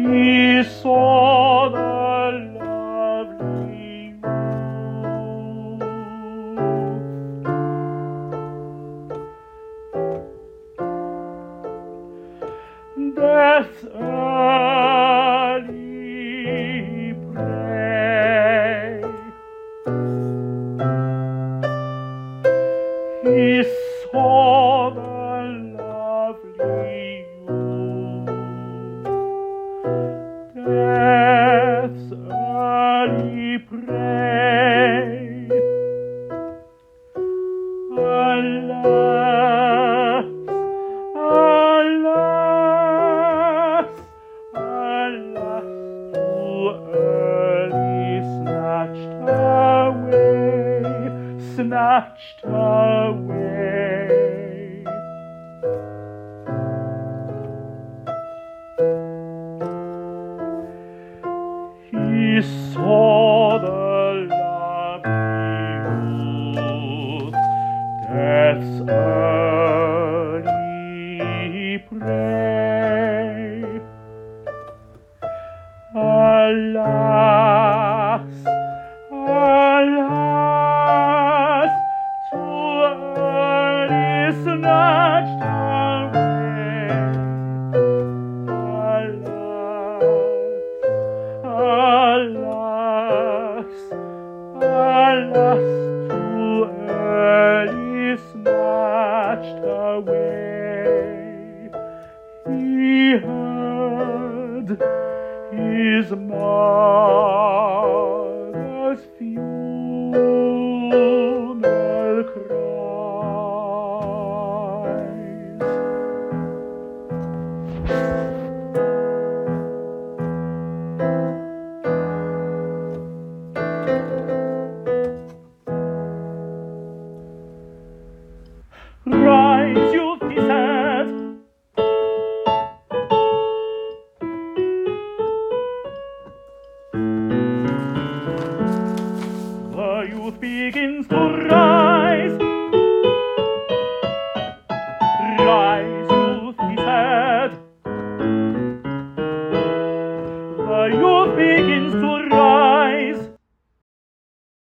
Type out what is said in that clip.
He saw the lovely youth. Death's early prey. He saw the lovely youth. Death's early prey. Alas, alas, alas, too early snatched away. He saw the lovely youth, death's early prey. Alas, alas, too early snatched away. Alas, alas, too early snatched away. He heard his mother's funeral cries. Rise, youth, he said. The youth begins to rise. Rise, youth, he said. The youth begins to rise.